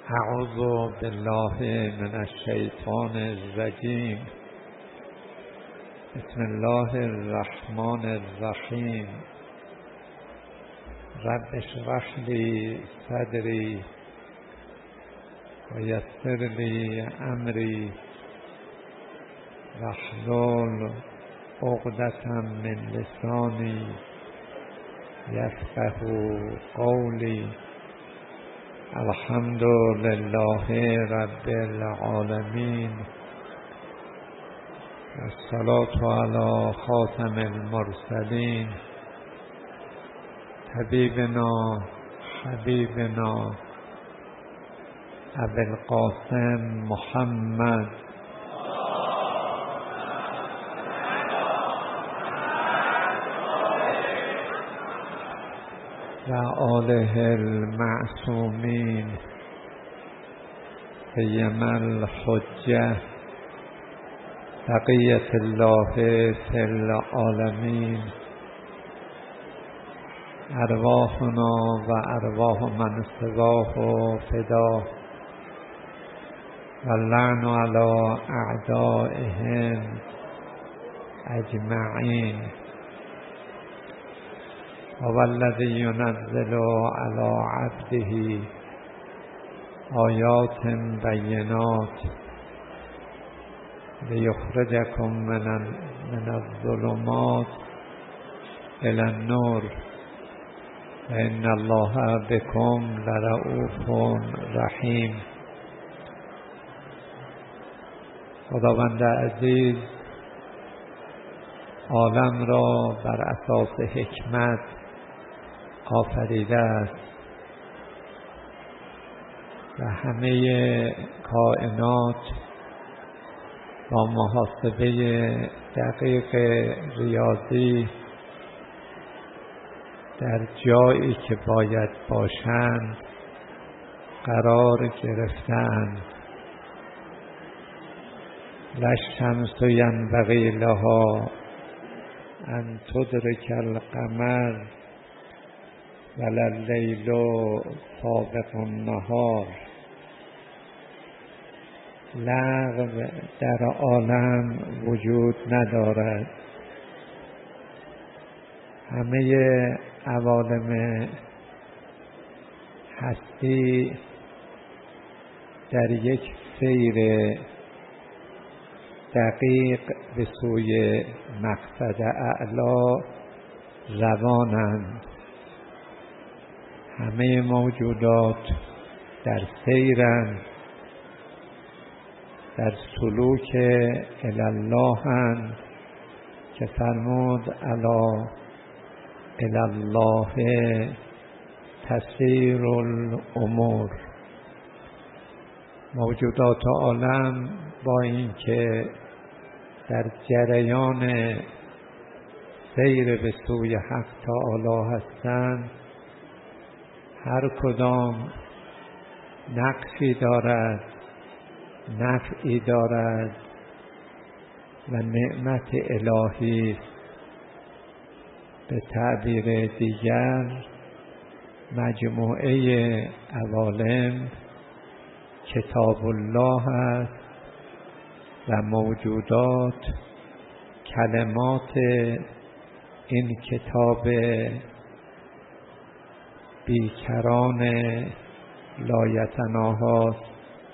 اعوذ بالله من الشیطان الرجیم. بسم الله الرحمن الرحیم. رب اشرح لی صدری و یسر لی امری واحلل عقدة من لسانی یفقهوا قولی. الحمد لله رب العالمین. الصلاة علی خاتم المرسلین طبیبنا حبیبنا ابی القاسم محمد و آله المعصومین سیما الحجة بقیة الله فی العالمین. ارواحنا و ارواح من سواه فدا و اللعن علی اعدائهم اجمعین. هو الذی ینزل علی عبده آیات بینات لیخرجکم من الظلمات الی النور و ان الله بکم لرؤوف رحیم. خداوند عزیز عالم را بر اساس حکمت آفریده است و همه کائنات با محاسبه دقیق ریاضی در جایی که باید باشند قرار گرفتند. لا الشمس ینبغی لها ان تدرک القمر ولا اللیل سابق النهار. لغو در عالم وجود ندارد. همه عوالم هستی در یک سیر دقیق به سوی مقصد اعلی روانند. همه موجودات در سیرند، در سلوک الی الله اند که فرمود الا الی الله تسیر الامور. موجودات عالم با اینکه در جریان سیر به سوی حق تعالی هستند، هر کدام نقشی دارد، نفعی دارد و نعمت الهی است. به تعبیر دیگر مجموعه عوالم کتاب الله است و موجودات کلمات این کتاب بیکران لایتناهاست.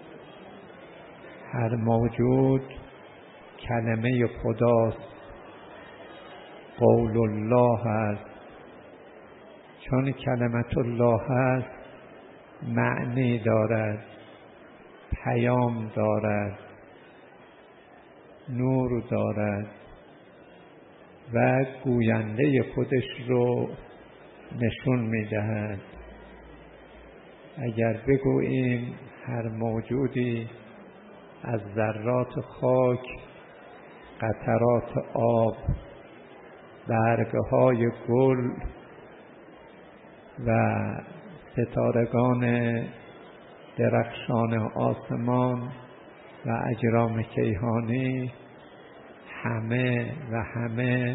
هر موجود کلمه خداست، قول الله است. چون کلمت الله است معنی دارد، پیام دارد، نور دارد و گوینده خودش رو نشون می‌دهد. اگر بگوییم هر موجودی از ذرات خاک، قطرات آب، برگ‌های گل و ستارگان درخشان آسمان و اجرام کیهانی همه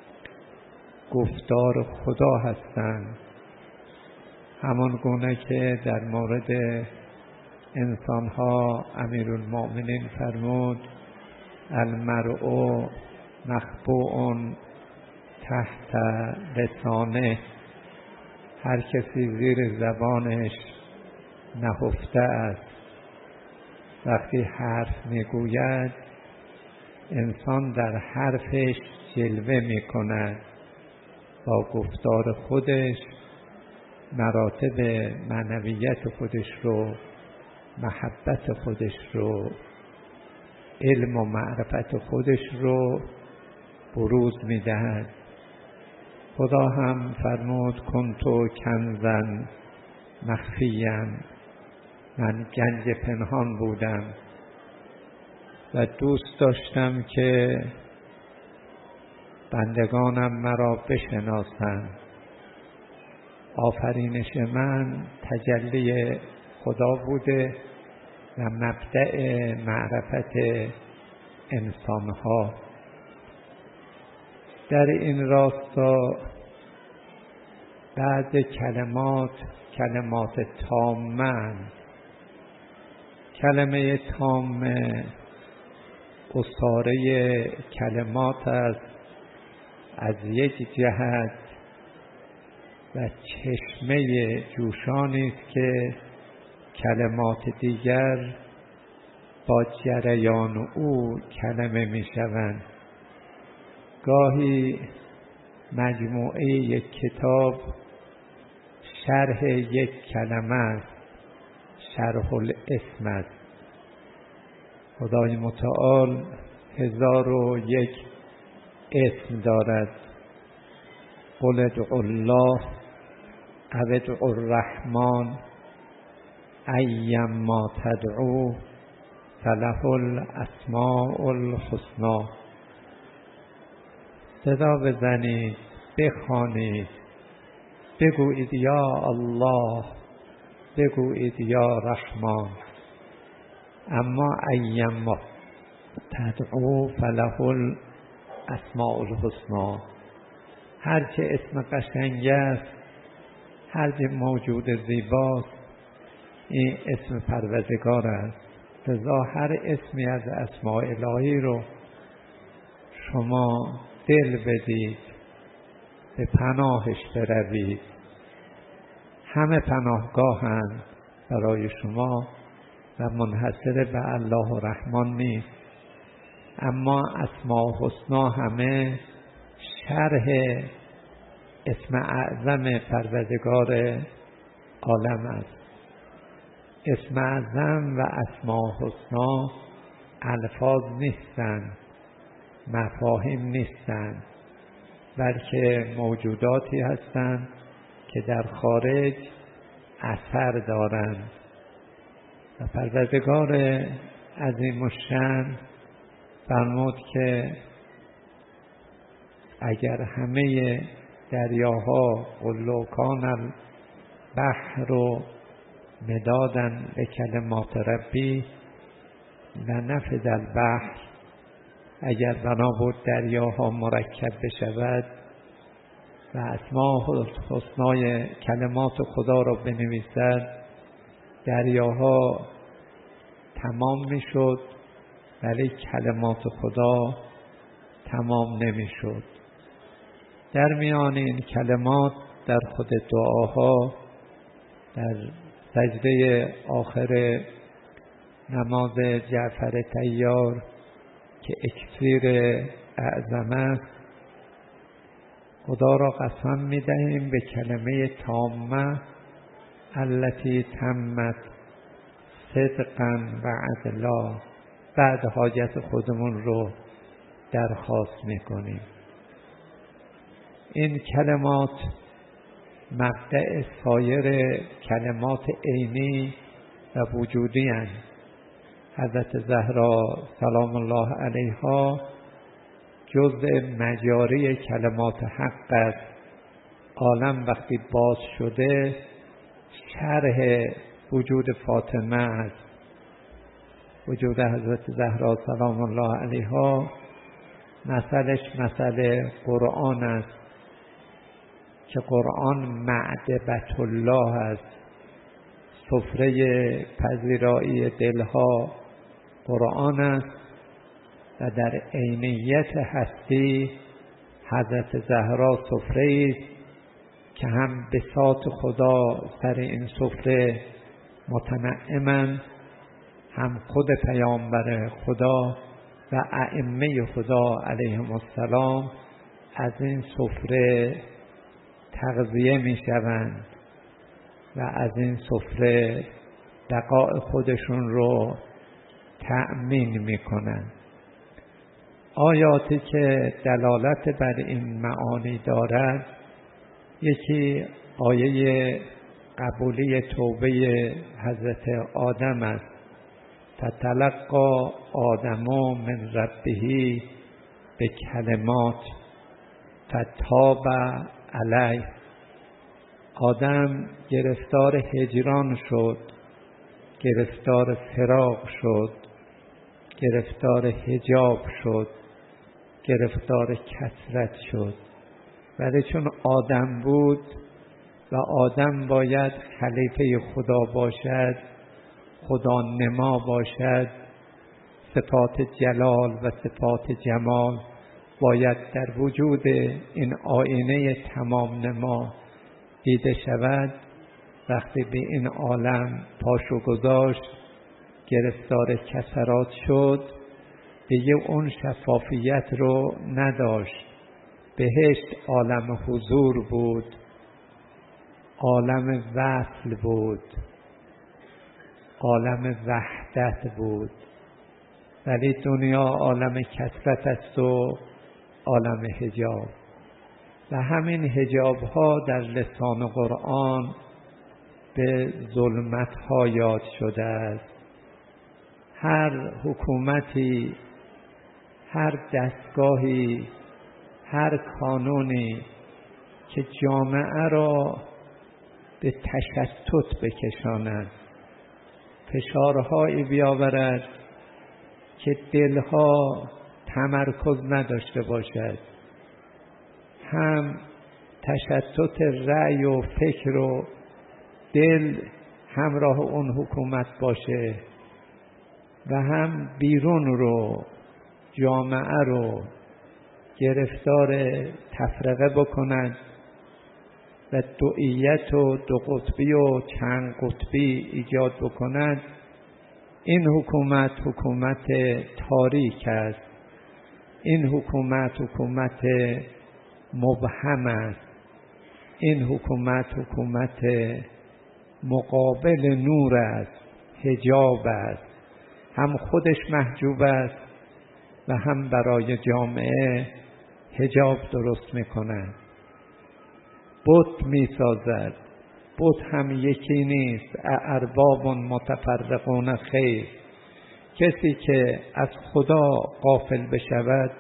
گفتار خدا هستند. همان گونه که در مورد انسانها امیرالمؤمنین فرمود المرء مخبوء تحت لسانه، هر کسی زیر زبانش نهفته است. وقتی حرف میگوید انسان در حرفش جلوه میکند، با گفتار خودش مراتب معنویت خودش رو، محبت خودش رو، علم و معرفت خودش رو بروز میدهد. خدا هم فرمود کنتو کنزن مخفیا، من گنج پنهان بودم و دوست داشتم که بندگانم مرا بشناسند. آفرینش من تجلی خدا بوده و مبدأ معرفت انسانها. در این راستا بعد کلمات تامه، کلمه تامه اصاره کلمات است از یک جهت و چشمه جوشانی است که کلمات دیگر با جریان او کلمه می شوند. گاهی مجموعه یک کتاب شرح یک کلمه است، شرح الاسم است. خدای متعال 1001 اسم دارد. قل ادعوا الله او ادعوا الرحمن ایما تدعو فله الاسماء الحسنی. صدا بزنید، بخوانید، بگویید یا الله، بگویید یا رحمان. اما ایما تدعو فله الاسماء الحسنی، هرچه اسم قشنگ است، هرچه موجود زیباست، این اسم پروردگار است. لذا هر اسمی از اسماء الهی رو شما دل بدید، به پناهش بروید. همه پناهگاهند برای شما و منحصر به الله و رحمان نیست. اما اسماء حسنا همه شرح اسم اعظم پروردگار عالم است. اسم اعظم و اسماء حسنا الفاظ نیستند، مفاهیم نیستند، بلکه موجوداتی هستند که در خارج اثر دارند. و پروردگار عظیم الشأن فرمود که اگر همه دریاها قل کان البحر مدادا لکلمات ربی لنفد البحر، اگر بنا بود دریاها مرکب بشود و اسماء حسنای کلمات خدا را بنویسد، دریاها تمام میشد، ولی کلمات خدا تمام نمیشد. در میان این کلمات در خود دعاها، در سجده آخر نماز جعفر طیار که اکسیر اعظم است، خدا را قسم می‌دهیم به کلمه تامه التي تمت صدقا و عدلا، بعد حاجت خودمون رو درخواست می‌کنیم. این کلمات مبدأ سایر کلمات عینی و وجودی هستند. حضرت زهرا سلام الله علیها جزء مجاری کلمات حق است. عالم وقتی باز شده شرح وجود فاطمه است. وجود حضرت زهرا سلام الله علیها مثلش مثل قرآن است که قرآن معدبت الله است، سفره پذیرایی دلها قرآن است و در عینیت هستی حضرت زهرا سفره است که هم بساط خدا سر این سفره متنعمند، هم خود پیامبر خدا و ائمه خدا علیهم السلام از این سفره تغذیه می شوند و از این سفره بقای خودشون رو تأمین می کنند. آیاتی که دلالت بر این معانی دارد، یکی آیه قبولی توبه حضرت آدم است. فتلقی آدم من ربه به کلمات فتاب علیه. آدم گرفتار هجران شد، گرفتار فراق شد، گرفتار حجاب شد، گرفتار کثرت شد. ولی چون آدم بود و آدم باید خلیفه خدا باشد، خدا نما باشد، صفات جلال و صفات جمال باید در وجود این آینه تمام نما دیده شود. وقتی به این عالم پاشو گذاشت، گرفتار کثرات شد، دیگه اون شفافیت رو نداشت. بهشت عالم حضور بود، عالم وصل بود، عالم وحدت بود. ولی دنیا عالم کثرت است و عالم حجاب. و همین حجاب ها در لسان قرآن به ظلمت ها یاد شده است. هر حکومتی، هر دستگاهی، هر کانونی که جامعه را به تشتت بکشاند، فشارهایی بیاورد که دلها تمرکز نداشته باشد، هم تشتت رأی و فکر و دل همراه اون حکومت باشه و هم بیرون رو، جامعه رو گرفتار تفرقه بکند و دوئیت و دو قطبی و چند قطبی ایجاد بکند. این حکومت حکومت تاریک است. این حکومت حکومت مبهم است. این حکومت حکومت مقابل نور است، حجاب است. هم خودش محجوب است و هم برای جامعه حجاب درست می‌کند. بت می‌سازد. بت هم یکی نیست. ارباب متفرقون خیر. کسی که از خدا غافل بشود،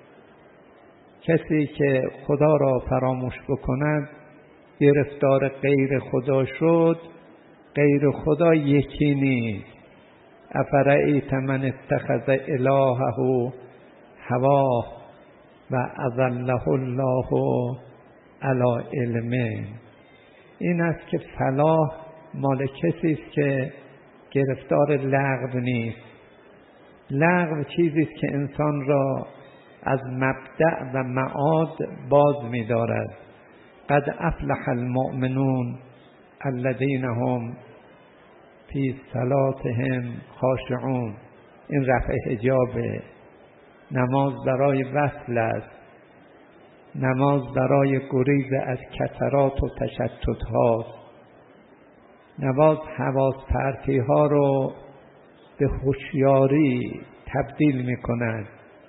کسی که خدا را فراموش بکند، گرفتار غیر خدا شد. غیر خدا یکی نیست. افرأیت من اتخذ الهه هواه و اضله الله علی علم. این است که فلاح مال کسی است که گرفتار لغو نیست. لغو چیزی است که انسان را از مبدأ و معاد باز می‌دارد. قد افلح المؤمنون الذین هم فی صلاتهم خاشعون. این رفع حجاب. نماز برای وصل است. نماز برای گریز از کثرات و تشتت هاست. نماز حواس پرتی ها رو به هوشیاری تبدیل می کند.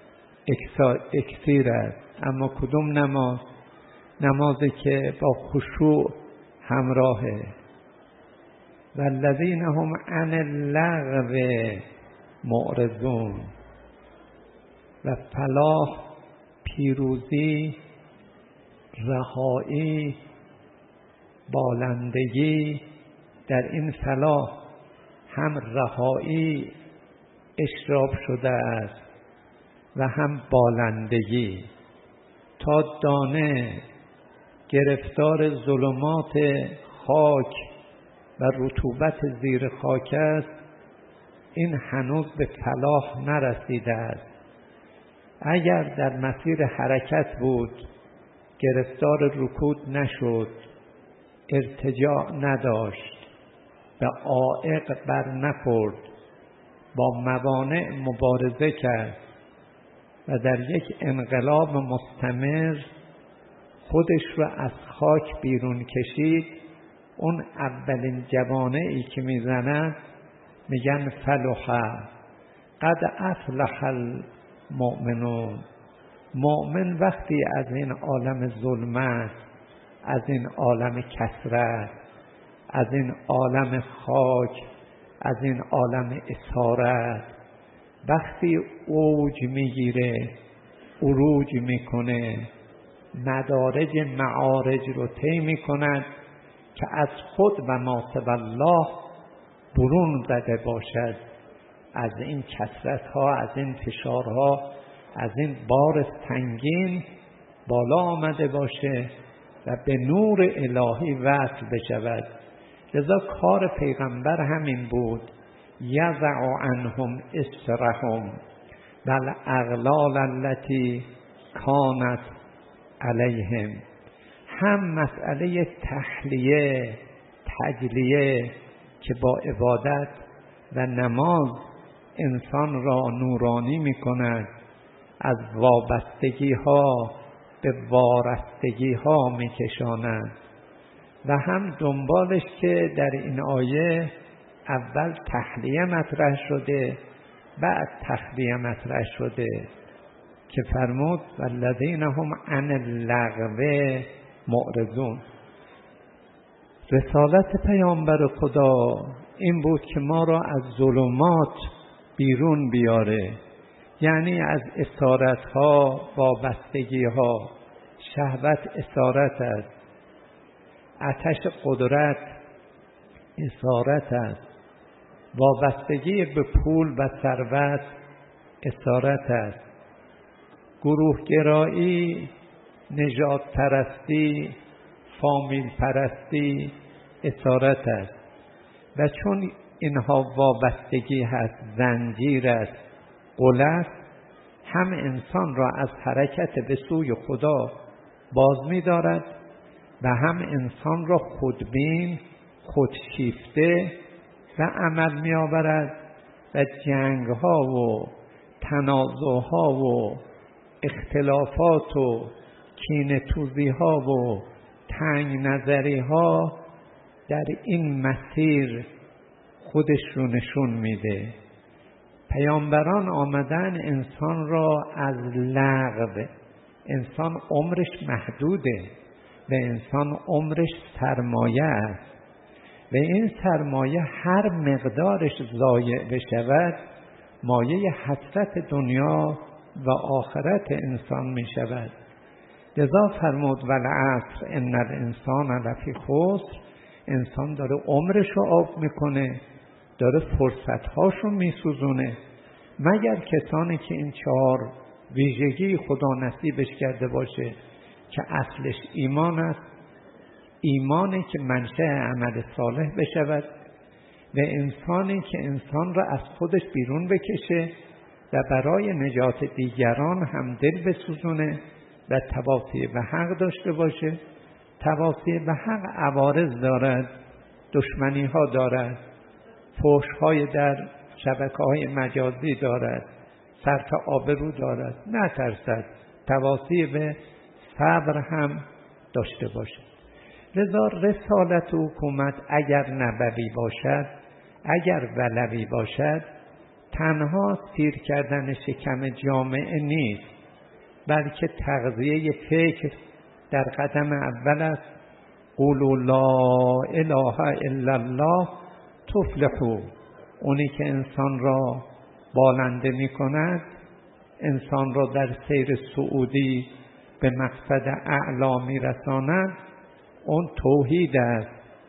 اکسیر است. اما کدوم نماز؟ نمازی که با خشوع همراهه. والذین هم عن اللغو معرضون. و فلاح، پیروزی، رهایی، بالندگی، در این فلاح هم رهایی اشراف شده است و هم بالندگی. تا دانه گرفتار ظلمات خاک و رطوبت زیر خاک است، این هنوز به فلاح نرسیده است. اگر در مسیر حرکت بود، گرفتار رکود نشد، ارتجاع نداشت، به عائق بر نخورد، با موانع مبارزه کرد و در یک انقلاب مستمر خودش رو از خاک بیرون کشید، اون اولین جوانه‌ای که میزند میگن فلح، قد افلح المؤمنون. مؤمن وقتی از این عالم ظلمت، از این عالم کثرت، از این عالم خاک، از این عالم اسارت، وقتی اوج میگیره، عروج میکنه، مدارج معارج رو طی میکند که از خود و ما سوی الله برون زده باشد، از این کثرت‌ها، از این فشارها، از این بار سنگین بالا آمده باشه و به نور الهی وصل بشود. لذا کار پیغمبر همین بود، یضع عنهم اسرهم و الاغلال التي کانت علیهم. هم مسئله تحلیه، تجلیه که با عبادت و نماز انسان را نورانی می کند، از وابستگی ها به وارستگی ها می کشاند، و هم دنبالش که در این آیه اول تحلیه مطرح شده، بعد تخلیه مطرح شده که فرمود والذین هم عن اللغو معرضون. رسالت پیامبر خدا این بود که ما را از ظلمات بیرون بیاره، یعنی از اسارت ها، وابستگی ها. شهوت اسارت است، آتش قدرت اسارت است، وابستگی به پول و ثروت اسارت است، گروهگرایی، نژاد پرستی، فامیل پرستی اسارت است. و چون اینها وابستگی هست، زنجیر است، غل است، هم انسان را از حرکت به سوی خدا باز می دارد و هم انسان را خودبین، خودشیفته و عمل می آورد و جنگ ها و تنازع ها و اختلافات و کینه توزی ها و تنگ نظری ها در این مسیر خودش رو نشون میده. پیامبران آمدن انسان را از لغو، انسان عمرش محدوده و انسان عمرش سرمایه است و این سرمایه هر مقدارش ضایع بشود مایه حسرت دنیا و آخرت انسان می شود. لذا فرمود والعصر ان الانسان لفی خسر. انسان داره عمرش رو آب میکنه، داره فرصتهاشو میسوزونه، مگر کسانی که این 4 ویژگی خدا نصیبش کرده باشه که اصلش ایمان است، ایمانی که منشأ عمل صالح بشود و انسانی که انسان را از خودش بیرون بکشه و برای نجات دیگران هم دل بسوزونه و تواصی به حق داشته باشه. تواصی به حق عوارض دارد، دشمنی ها دارد، فحش های در شبکه‌های مجازی دارد، صرف آبرو دارد. نترسد، تواصی به صبر هم داشته باشد. لذا رسالت و حکومت اگر نبوی باشد، اگر ولوی باشد، تنها سیر کردن شکم جامعه نیست، بلکه تغذیه فکر در قدم اول است. قولوا لا اله الا الله تفلحوا. اونی که انسان را بالنده می کند، انسان را در سیر صعودی به مقصد اعلا می رساند، اون توحید است.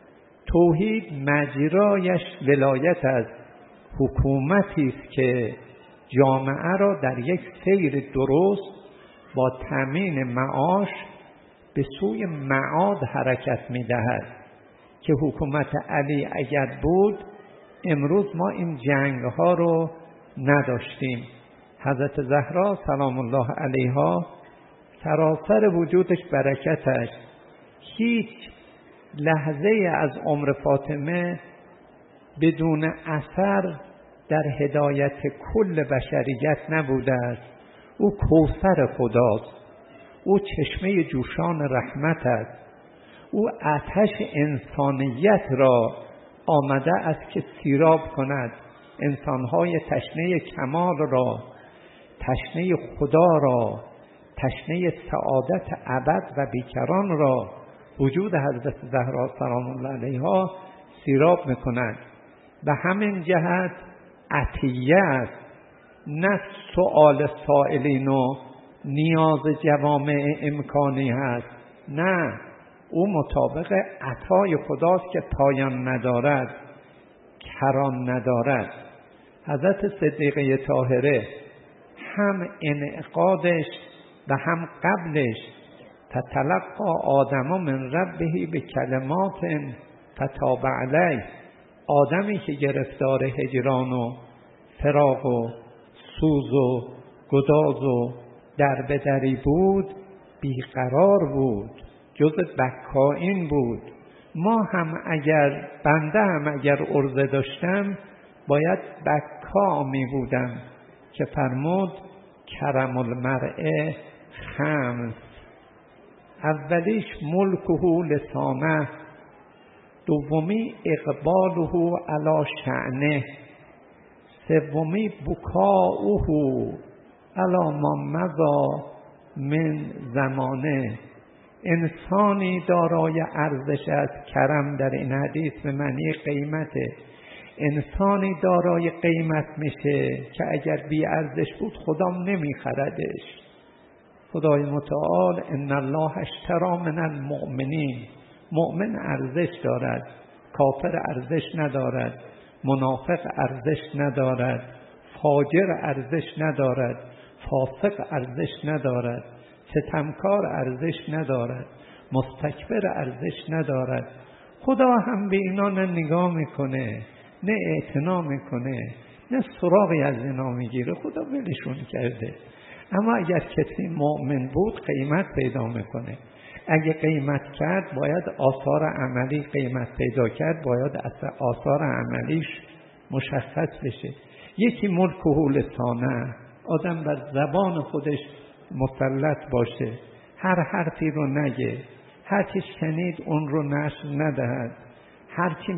توحید مجرایش ولایت است، حکومتی است که جامعه را در یک سیر درست با تامین معاش به سوی معاد حرکت می دهد. که حکومت علی اگر بود امروز ما این جنگ ها رو نداشتیم. حضرت زهرا سلام الله علیها سراسر وجودش برکتش هیچ لحظه از عمر فاطمه بدون اثر در هدایت کل بشریت نبوده است. او کوثر خداست، او چشمه جوشان رحمت است، او آتش انسانیت را آمده است که سیراب کند انسانهای تشنه کمال را، تشنه خدا را، تشنه سعادت ابد و بیکران را. وجود حضرت زهرا سلام الله علیها سیراب میکند. به همین جهت عطیه است، نه سؤال سائلین و نیاز جوامع امکانی هست، نه، او مطابق عطای خداست که پایان ندارد، کران ندارد. حضرت صدیقه طاهره هم انعقادش و هم قبلش تتلقى آدم من ربه به کلمات فتاب علیه، آدمی که گرفتار هجران و فراق و سوز و گداز و دربدری بود، بیقرار بود، جز بکائین بود. ما هم اگر بنده هم اگر عرضه داشتم باید بکا می بودم که فرمود کرم المرء خمس، اولیش ملکه لسانه، دومی اقباله علی شأنه، سومی بکاؤه علی ما مضی من زمانه. انسانی دارای ارزش است، کرم در این حدیث به معنی قیمته. انسانی دارای قیمت میشه که اگر بی ارزش بود خدا نمیخردش. خدای متعال ان الله اشتری من المؤمنین، مؤمن ارزش دارد، کافر ارزش ندارد، منافق ارزش ندارد، فاجر ارزش ندارد، فاسق ارزش ندارد، ستمکار ارزش ندارد، مستکبر ارزش ندارد. خدا هم به اینا نه نگاه میکنه، نه اعتنا میکنه، نه سراغی از اینا میگیره. خدا ولشون کرده. اما اگر کسی مؤمن بود قیمت پیدا میکنه. اگه قیمت کرد باید آثار عملی، قیمت پیدا کرد باید آثار عملیش مشخص بشه. یکی ملکه لسانه، آدم بر زبان خودش مسلط باشه، هر حرفی رو نگه، هر چی شنید اون رو نشر ندهد، هر چی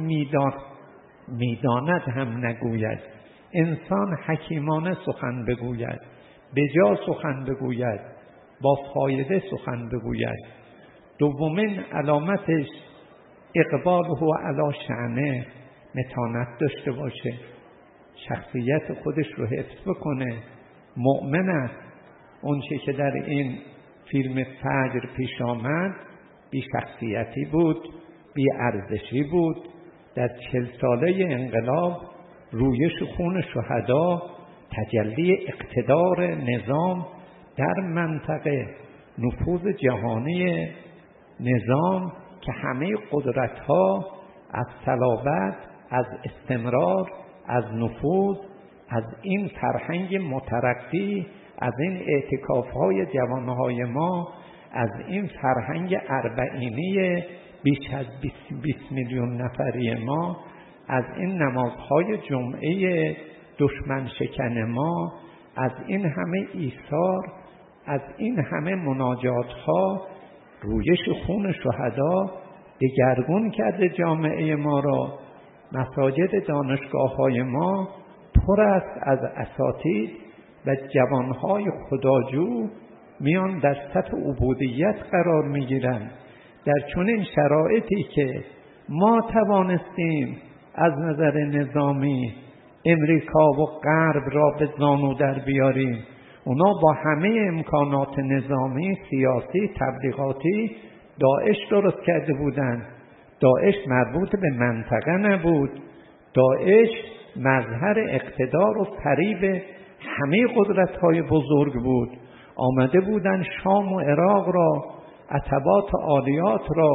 میداند هم نگوید. انسان حکیمانه سخن بگوید، بجا سخن بگوید، با فایده سخن بگوید. دومین علامتش اقباله علی شأنه، متانت داشته باشه، شخصیت خودش رو حفظ بکنه. مؤمن است. اون چه که در این فیلم فجر پیش آمد بی شخصیتی بود، بی ارزشی بود. در 40 ساله انقلاب رویش خون شهدا، تجلی اقتدار نظام در منطقه، نفوذ جهانی نظام که همه قدرت‌ها از صلابت، از استمرار، از نفوذ، از این فرهنگ مترقی، از این اعتکاف‌های جوانهای ما، از این فرهنگ اربعینی بیش از 20 میلیون نفری ما، از این نمازهای جمعه دشمن شکن ما، از این همه ایثار، از این همه مناجات‌ها، رویش خون شهدا دگرگون کرده جامعه ما را. مساجد دانشگاه‌های ما پر است از اساتید و جوانهای خداجو میان در صف عبودیت قرار میگیرند. در چنین شرایطی که ما توانستیم از نظر نظامی امریکا و غرب را به زانو در بیاریم، اونا با همه امکانات نظامی، سیاسی، تبلیغاتی داعش درست کرده بودند. داعش مربوط به منطقه نبود، داعش مظهر اقتدار و فریب همه قدرت‌های بزرگ بود. آمده بودند شام و عراق را، عتبات عالیات را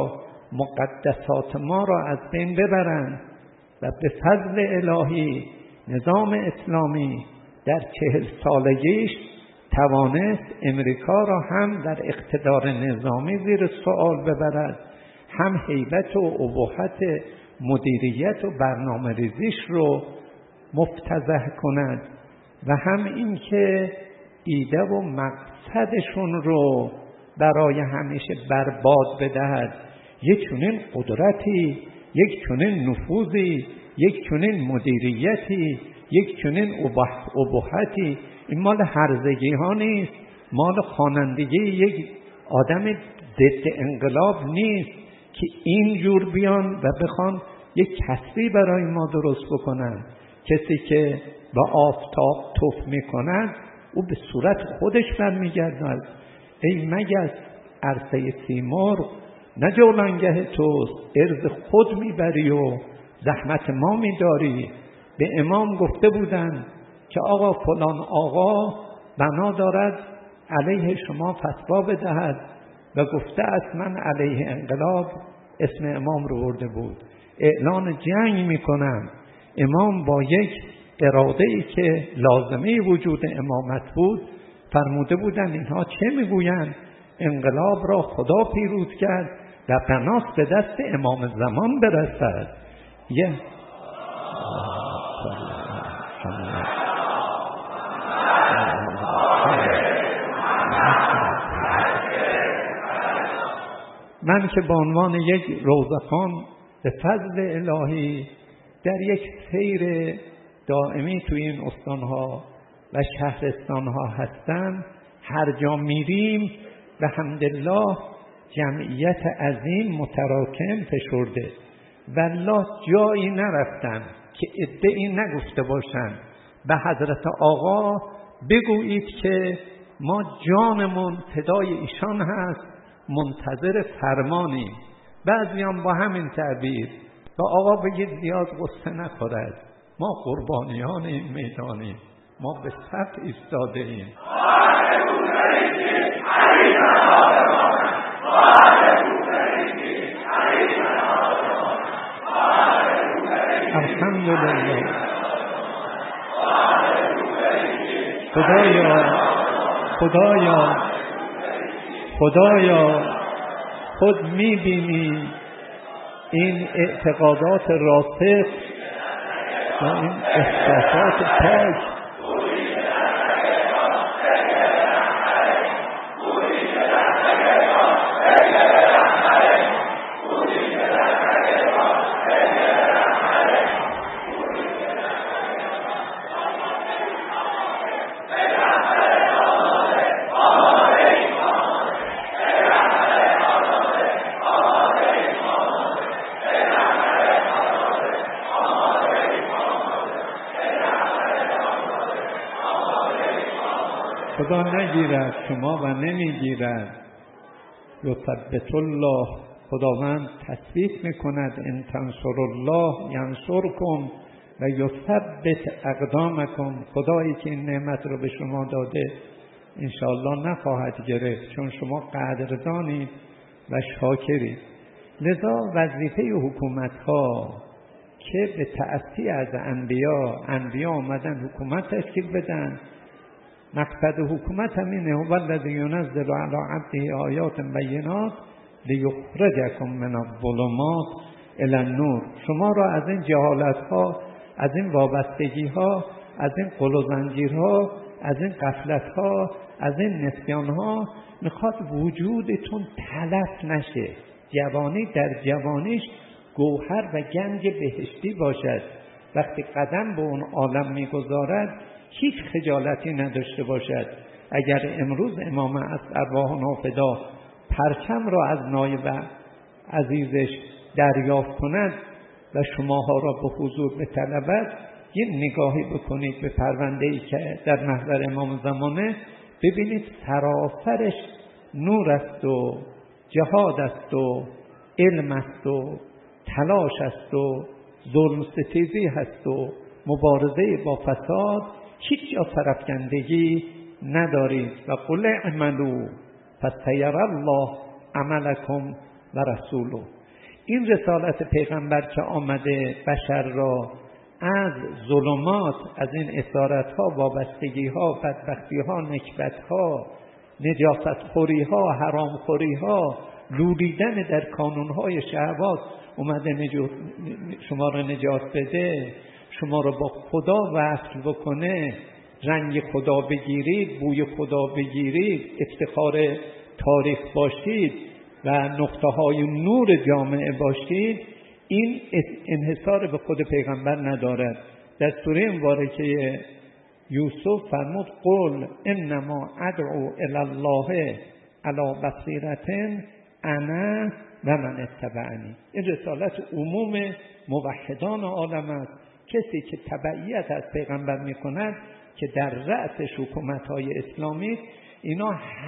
مقدسات ما را از بین ببرند و به فضل الهی نظام اسلامی در 40 سالگیش توانست امریکا را هم در اقتدار نظامی زیر سوال ببرد، هم هیبت و ابهت مدیریت و برنامه ریزیش رو مفتضح کند و هم اینکه ایده و مقصدشون رو برای همیشه برباد بدهد. یک چنین قدرتی، یک چنین نفوذی، یک چنین مدیریتی، یک چنین ابهتی، این مال هرزگی ها نیست، مال خوانندگی یک آدم ضد انقلاب نیست که اینجور بیان و بخوان یک کسری برای ما درست بکنن. کسی که با آفتاب تف میکند او به صورت خودش برمیگردد. ای مگس عرصه سیمرغ نه جولانگه توست، عرض خود میبری و زحمت ما میداری. به امام گفته بودند که آقا فلان آقا بنا دارد علیه شما فتوا بدهد و گفته است من علیه انقلاب اسم امام رو برده بود، اعلان جنگ میکنم. امام با یک اراده‌ای که لازمه وجود امامت بود فرموده بودند اینها چه میگویند؟ انقلاب را خدا پیروز کرد و بناست به دست امام زمان برسد. من که به عنوان یک روزخوان به فضل الهی در یک سیر دائمی توی این استانها و شهرستانها هستم، هر جا میریم به حمدالله جمعیت عظیم متراکم فشرده. والله جایی نرفتم که ادعی نگفته باشند به حضرت آقا بگویید که ما جانمون فدای ایشان هست، منتظر فرمانیم. بعضی هم با همین تعبیر و آقا بگید زیاد غصه نخورد، ما قربانیان این میدانیم، ما به صف ایستاده ایم. الحمدلله. خدایا خود میبینی این اعتقادات راسخ و این احساسات پاک. خدا نگیرد شما و نمیگیرد. یثبت الله، خداوند تثبیت میکند. ان تنصر الله ینصرکم و یثبت اقدامکم. خدایی که این نعمت رو به شما داده انشاءالله نخواهد گرفت، چون شما قدردانید و شاکرید. لذا وظیفه حکومت ها که به تأسی از انبیا آمدن حکومت تشکیل بدن، مقصد حکومت همینه: هو الذی ینزل علی عبده آیات بینات لیخرجکم من الظلمات الی النور. شما را از این جهالت ها، از این وابستگی ها، از این قل و زنجیرها، از این غفلت ها، از این نسیان ها میخواد وجودتون تلف نشه. جوانی در جوانیش گوهر و گنج بهشتی باشد. وقتی قدم به اون عالم میگذارد هیچ خجالتی نداشته باشد. اگر امروز امام از ارواحنا فدا پرچم را از نایب عزیزش دریافت کند و شماها را به حضور بطلبد، یه نگاهی بکنید به پرونده‌ای که در محضر امام زمانه، ببینید سراسرش نور است و جهاد است و علم است و تلاش است و ظلم ستیزی هست و مبارزه با فساد. هیچ جا سرفکندگی ندارید. و قل اعملوا فسیر الله عملکم و رسوله. این رسالت پیغمبر که آمده بشر را از ظلمات، از این اسارت‌ها، وابستگی‌ها، بدبختی‌ها، نکبت‌ها، نجاست‌خوری‌ها، حرامخوری‌ها، لولیدن در کانون‌های شهوات اومده شما را نجات بده، شما را با خدا وصل بکنه، رنگ خدا بگیرید، بوی خدا بگیرید، افتخار تاریخ باشید و نقطه‌های نور جامعه باشید. این انحصار به خود پیغمبر ندارد. در سوره مبارکه یوسف فرمود قل انما ادعو الی الله علی بصیرة انا و من اتبعنی. این رسالت عموم موحدان عالم است. کسی که تبعیت از پیغمبر میکند که در رأس حکومت‌های اسلامی، اینا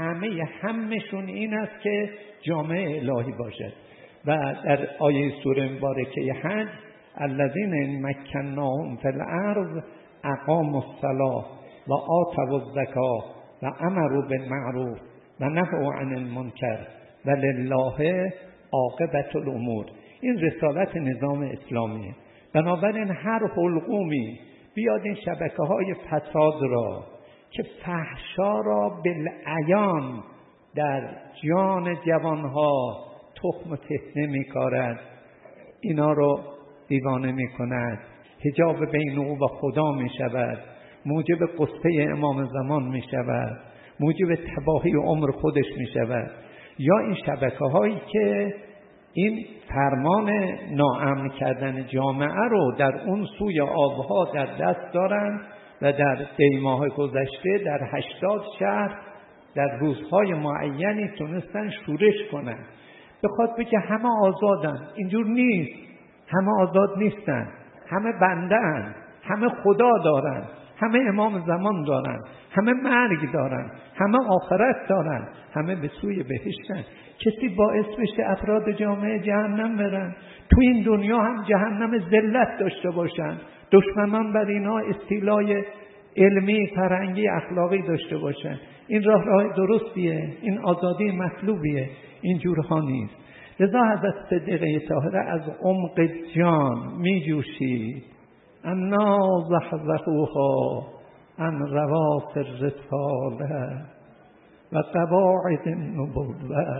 همشون این است که جامعه الهی باشد. و در آیه سوره مبارکه حج الذین مکناهم فی الارض اقاموا الصلاة و آتوا الزکاة و امروا بالمعروف و نهوا عن المنکر و لله عاقبة الامور. این رسالت نظام اسلامیه. بنابراین هر حلقومی بیاد این شبکه‌های فساد را که فحشا را بالعیان در جان جوانها تخم فتنه می‌کارد، اینا رو دیوانه می‌کند، حجاب بین او و خدا می‌شود، موجب قصه امام زمان می‌شود، موجب تباهی عمر خودش می‌شود. یا این شبکه‌هایی که این فرمان ناامن کردن جامعه رو در اون سوی آبها در دست دارند و در دیماه گذشته در 80 شهر در روزهای معینی تونستن شورش کنن. بخواد بگه همه آزادن. اینجور نیست. همه آزاد نیستن. همه بنده‌اند. همه خدا دارن. همه امام زمان دارن. همه مرگ دارن. همه آخرت دارن. همه به سوی بهشتن. کسی باعث بشه افراد جامعه جهنم برن. تو این دنیا هم جهنم ذلت داشته باشن. دشمنان بر اینا استیلای علمی، فرهنگی، اخلاقی داشته باشن. این راه درستیه. این آزادی مطلوبیه. این جورها نیست. لذا حضرت صدیقه طاهره از عمق جان می جوشید. انا زحزحوها عن رواص الرساله و قواعد النبوه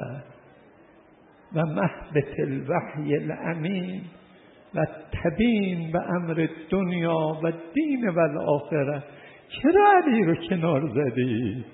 و مهبط الوحی الامین و تبیین به امر دنیا و دین و الاخره. چرا علی رو کنار زدی؟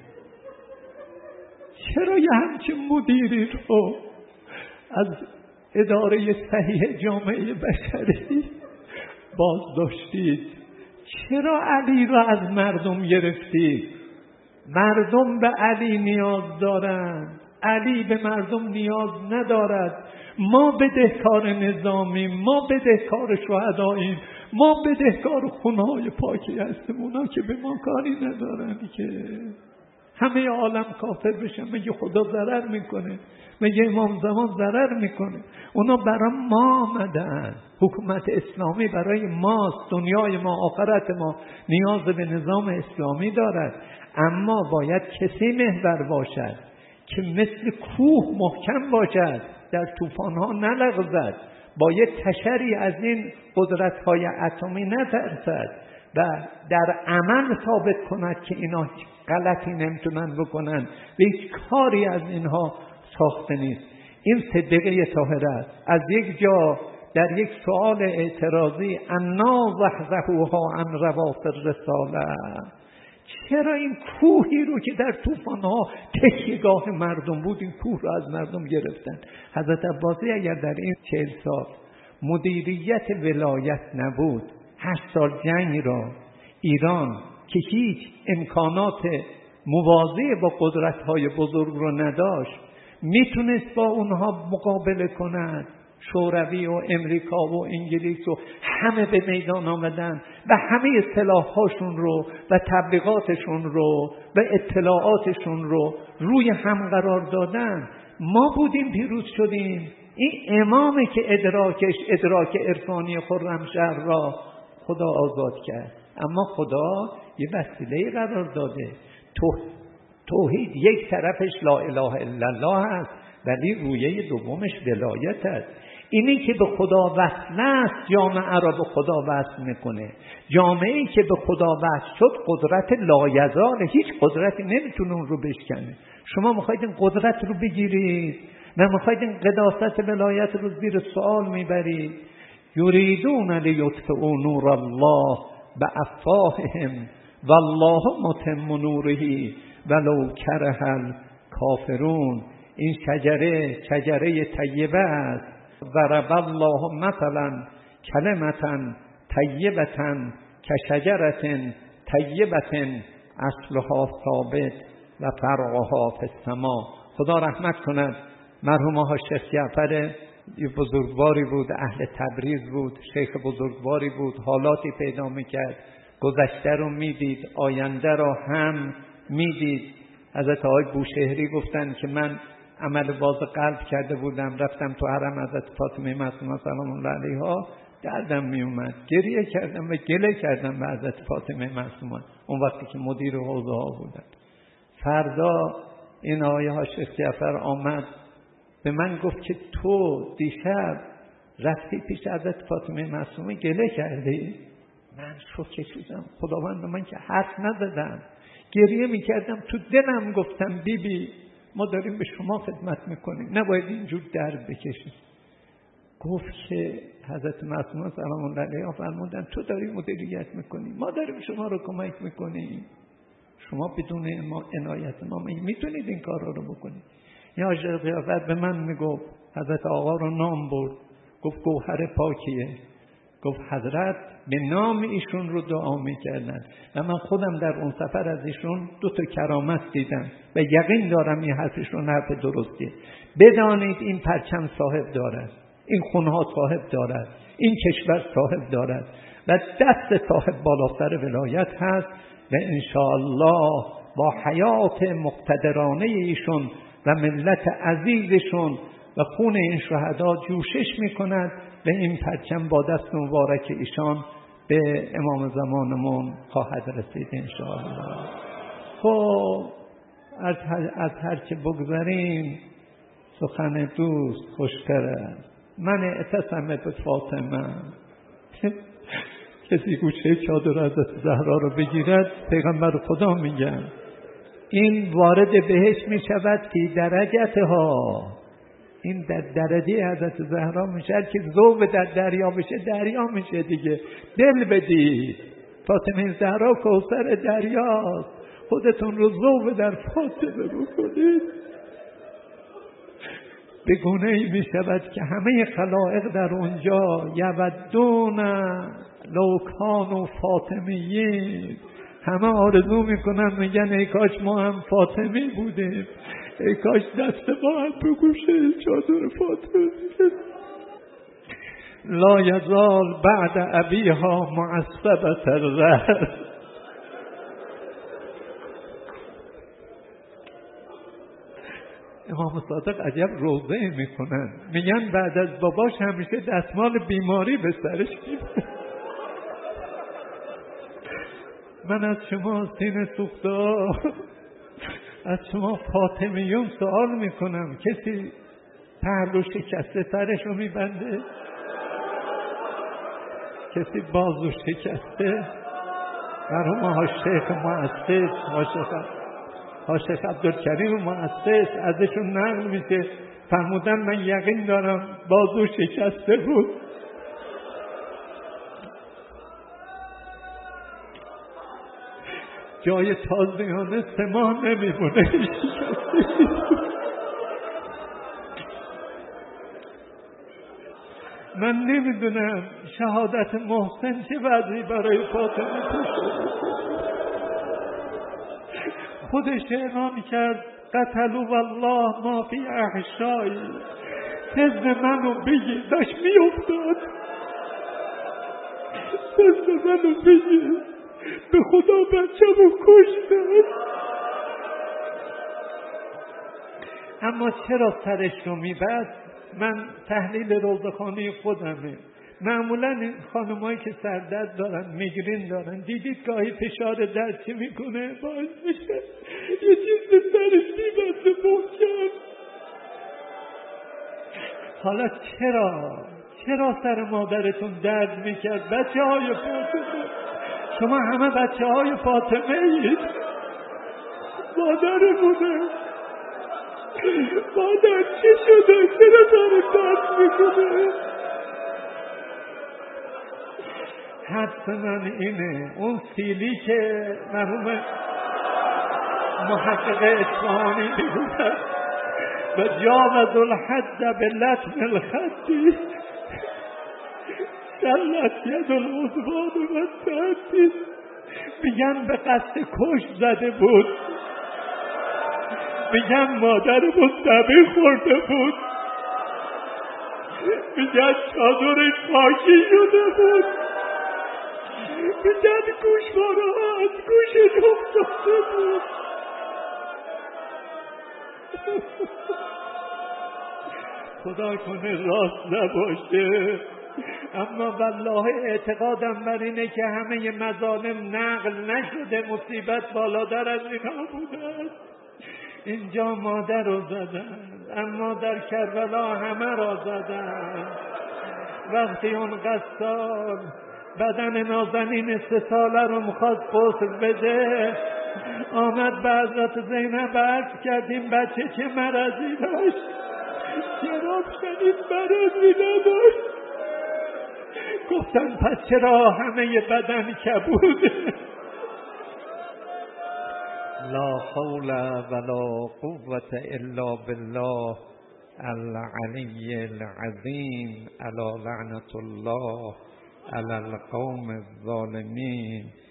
چرا یه همچین مدیری رو از اداره صحیح جامعه بشری باز داشتید؟ چرا علی رو از مردم گرفتید؟ مردم به علی نیاز دارند، علی به مردم نیاز ندارد. ما بدهکار نظامیم، ما بدهکار شهداییم، ما بدهکار خونهای پاکی هستیم. اونا که به ما کاری ندارن که همه عالم کافر بشن. مگه خدا ضرر میکنه؟ مگه امام زمان ضرر میکنه؟ اونا برای ما آمدن. حکومت اسلامی برای ماست. دنیای ما، آخرت ما نیاز به نظام اسلامی دارد. اما باید کسی محور باشد که مثل کوه محکم باشد، در طوفان‌ها نلغزد، با یک تشری از این قدرت‌های اتمی نترسد و در عمل ثابت کند که اینا غلطی نمیتونن بکنن و هیچ کاری از اینها ساخته نیست. این صدیقه طاهره است. از یک جا در یک سوال اعتراضی انا زحزحوها عن رواص الرساله، چرا این کوهی رو که در طوفان‌ها تکیه‌گاه مردم بود، این کوه رو از مردم گرفتن؟ حضرت عباسی اگر در این 40 سال مدیریت ولایت نبود، 8 سال جنگ را ایران که هیچ امکانات موازی با قدرت‌های بزرگ رو نداشت، میتونست با اونها مقابله کند؟ شوروی و امریکا و انگلیس و همه به میدان آمدن و همه سلاح‌هاشون رو و تبلیغاتشون رو و اطلاعاتشون رو روی هم قرار دادن. ما بودیم پیروز شدیم. این امامی که ادراک عرفانی خرمشهر را خدا آزاد کرد. اما خدا یه وسیله قرار داده. توحید یک طرفش لا اله الا الله است، ولی رویه دومش ولایت است. اینی که به خدا وصل است جامعه را به خدا وصل میکنه. جامعه‌ای که به خدا وصل شد قدرت لایزاله، هیچ قدرتی نمیتونه اون رو بشکنه. شما میخواید این قدرت رو بگیرید و میخواید این قداست ولایت رو زیر سوال میبرید. یریدون لیطفئوا نور الله بافواههم والله متم نوره ولو کره الکافرون. این شجره طیبه است. ضرب الله مثلا کلمة طیبة کشجرة طیبة اصلها ثابت و فرعها فی السماء. خدا رحمت کند مرحوم آقا شیخ جعفر بزرگواری بود، اهل تبریز بود، شیخ بزرگواری بود، حالاتی پیدا میکرد، گذشته رو میدید، آینده رو هم میدید. حضرت آقای بوشهری گفتن که من عمل باز قلب کرده بودم، رفتم تو حرم حضرت فاطمه معصومه سلام الله علیها، دردم می اومد، گریه کردم و گله کردم به حضرت فاطمه معصومه اون وقتی که مدیر حوزه ها بودن. فردا این آقای شیخ جعفر آمد به من گفت که تو دیشب رفتی پیش حضرت فاطمه معصومه گله کردی؟ من شوکه شدم. خداوند من که حرف نزدم، گریه میکردم، تو دلم گفتم بیبی ما داریم به شما خدمت میکنیم، نباید اینجور درد بکشیم. گفت که حضرت معصومه سلام الله علیها فرمودن تو داری مدیریت میکنی، ما داریم شما رو کمک میکنیم، شما بدون عنایت ما میتونید این کارا رو بکنید. یا شیخ جعفر به من میگفت، حضرت آقا رو نام برد، گفت گوهر پاکیه، گفت حضرت به نام ایشون رو دعا میکردن و من خودم در اون سفر از ایشون 2 کرامت دیدم و یقین دارم این حرفشون حرف درستیه. بدانید این پرچم صاحب دارد، این خونها صاحب دارد، این کشور صاحب دارد و دست صاحب بالاتر ولایت هست و انشاءالله با حیات مقتدرانه ایشون و ملت عزیزشون و خون این شهدا جوشش میکند و این پرچم با دست مبارک ایشان به امام زمانمون خواهد رسید انشاءالله. خب از هر چه بگذاریم سخن دوست خوشتر است. من اعتصم به فاطمه. کسی گوشه چادر حضرت زهرا رو بگیرد، پیغمبر خدا میگن این وارد بهشت میشود که درجتها، این در درجه حضرت زهرا میشه که ذوب در دریا بشه دریا میشه دیگه. دل بدید، فاطمه زهرا کوثر دریاست، خودتون رو ذوب در فاطمه بکنید. به گونه‌ای میشود که همه خلائق در اونجا یودون لو کانوا فاطمیین، همه آرزو میکنن، میگن ای کاش ما هم فاطمی بودیم، ای کاش دست ما هم به گوشه چادر فاطمه میشه. لا یزال بعد ابیها معصبة الرأس. امام صادق عجب روضه میکنن، میگن بعد از باباش همیشه دستمال بیماری به سرش میبره. من از شما سینه سوخته، از شما فاطمیون سوال میکنم، کسی پهلو شکسته سرش رو میبنده؟ کسی بازو شکسته؟ مرحوم شیخ مؤسس شیخ عبدالکریم مؤسس ازشون نقل میشه فرمودن من یقین دارم بازو شکسته بود. جای تازیانه سما نمیمونه. من نمیدونم شهادت محسن چه وضعی برای فاطمه شد. خودش اعلام کرد قتلوا والله ما فی احشایی، حزب منو بگیر، داشت میافتاد، حزب منو بگیر، به خدا بچه‌مو کشتن. اما چرا سرش رو میبست؟ من تحلیل روزخانه خودمه. معمولا این خانمایی که سردرد دارن، میگرین دارن، دیدید گاهی فشار درد چه میکنه؟ باعث میشه یه چیز به سرش میبسته محکم. حالا چرا سر مادرتون درد میکرد؟ بچه های فاطمه، شما همه بچه های فاطمه اید. مادرمونه، مادر چی شده؟ چرا سر درد میکنه؟ حدس من اینه اون سیلی که مرحوم محقق اصفهانی میگوید و جاوز الحد به لطم الخدی سلت ید العضوان و سعدی، میگن به قصد کش زده بود، میگن مادر مستبه خورده بود، میگن چادرش پاکی شده بود، میگن گوشوارها از گوشش افتاده بود. خدا کنه راست نباشه، اما والله اعتقادم بر اینه که همه مظالم نقل نشده، مصیبت بالاتر از اینا بوده است. اینجا مادر رو زدن، اما در کربلا همه را زدن. وقتی اون قصاب بدن نازنین 3 ساله رو میخواست غسل بده، آمد به حضرت زینب عرض کرد این بچه چه مرضی داشت؟ جناب شنید مرضی نداشت. گفتن پس چرا همه بدن کبوده؟ لا حول ولا قوة الا بالله العلی العظیم، الا لعنت الله علی القوم الظالمین.